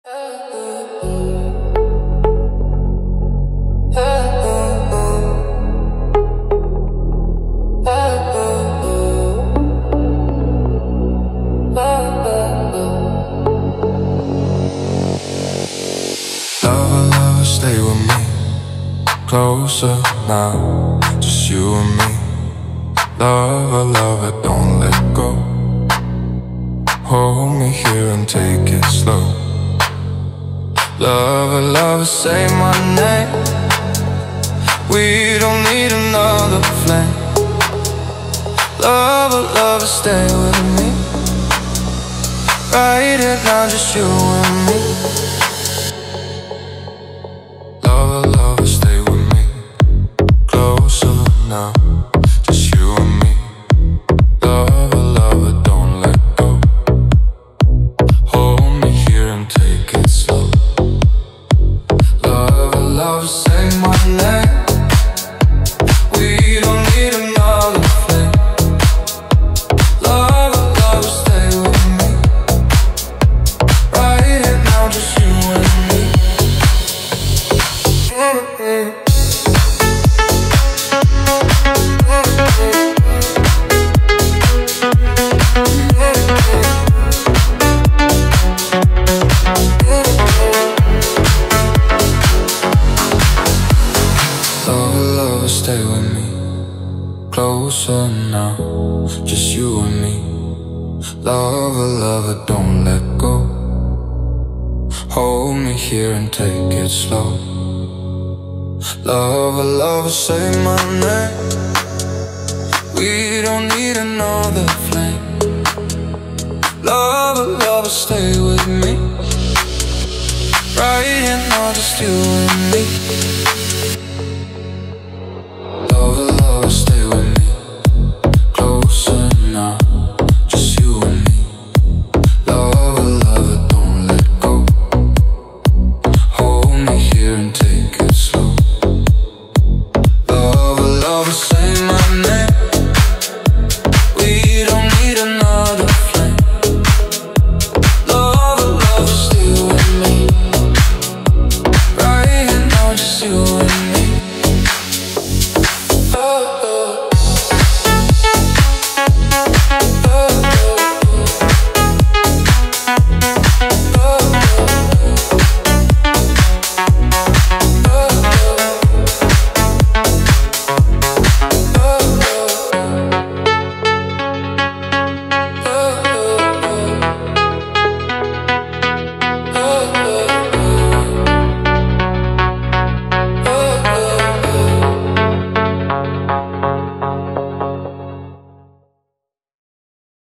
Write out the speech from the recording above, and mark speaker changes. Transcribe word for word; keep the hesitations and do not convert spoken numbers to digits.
Speaker 1: Lover, lover, stay with me. Closer now, just you and me. Lover, lover, don't let go. Hold me here and take it slow. Lover, lover, say my name. We don't need another flame. Lover, lover, stay with me. Right here now, just you and me. Lover, lover, stay with me. Closer now, just you and me. Lover, lover, don't let go. Hold me here and take it slow. Lover, lover, say my name. We don't need another flame. Lover, lover, stay with me. Right here now, just you and me. Lover, lover, stay with me. Closer now, just you and me. Lover, lover, don't let go. Hold me here and take it slow. Lover, lover, say my name. We don't need another flame. Lover, lover, stay with me. Right here now, just you and me.